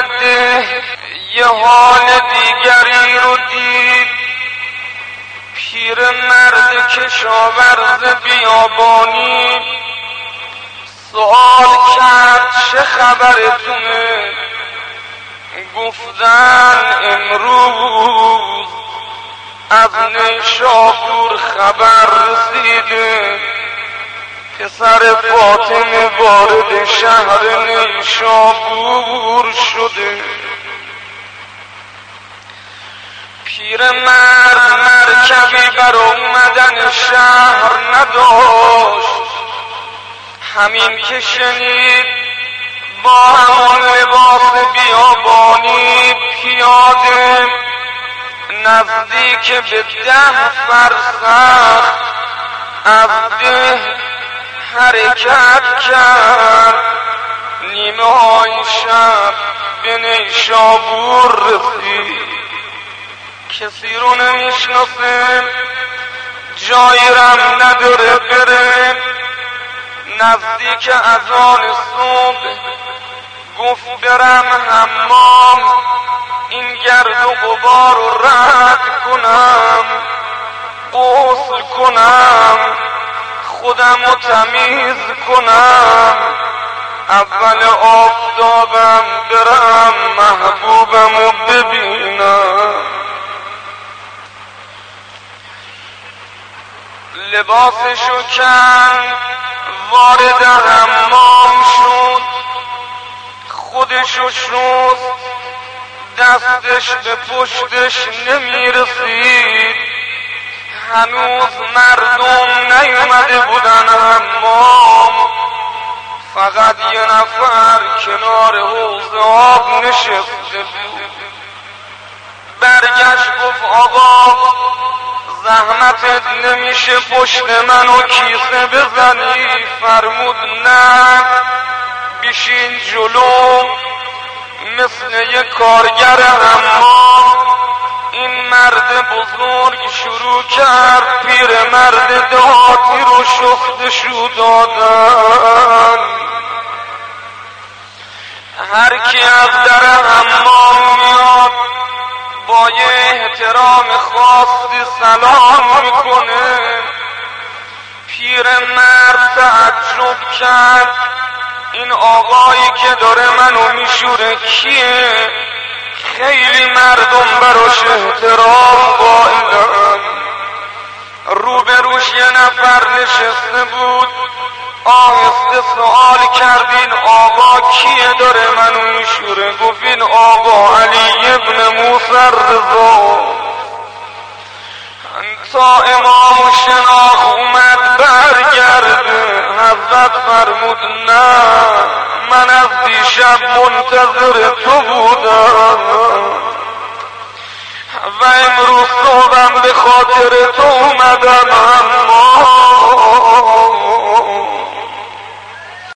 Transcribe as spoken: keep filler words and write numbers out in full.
ده یه حال دیگری رو دید. پیر مرد کشاورز بیابانی سوال کرد چه خبرتونه؟ گفتن امروز از نیشابور خبر رسیده پسر فاطمه وارد شهر نیشابور شده. پیر مرد مرکبی بر اومدن شهر نداشت. همین که شنید با همان لباس بیابانی پیاده نزدیک به ده فرسخ از ده حرکت کرد. نیمه های شب به نیشابور رسید. کسی رو نمیشناسه، جایی رم نداره بره. نزدیک اذان صبح گفت برم حمام این گرد و غبار رو رد کنم، غسل کنم، خودم رو تمیز کنم، اول آفتابم برم محبوبم رو ببینم. لباسشو کند وارد حمام شد. خودشو شست، دستش به پشتش نمیرسید. هنوز مردم نیومده بودن حمام. فقط یه نفر کنار حوض آب نشسته بود. برگشت گفت آقا زحمتت نمیشه پشت منو کیسه بزنی؟ فرمود نه، بشین جلو. مثل یه کارگر حمام این مرد بزرگ شروع کرد پیر مرد دهاتی رو شستشو دادن. هر کی از در حمام میاد با یه احترام خاصی سلام میکنه. پیر مرد تعجب کرد این آقایی که داره منو میشوره کیه؟ خیلی مردم براش احترام قائلن. روبروش یه نفر نشسته بود. آهسته سوال کردین آقا کیه داره منو میشوره؟ گفت این آقا علی ابن موسی رضا. تا امام شناخت اومد برگرده حضرت فرمود نه، من از دیشب منتظر تو بودم و امروز صبحم به خاطر تو اومدم. اما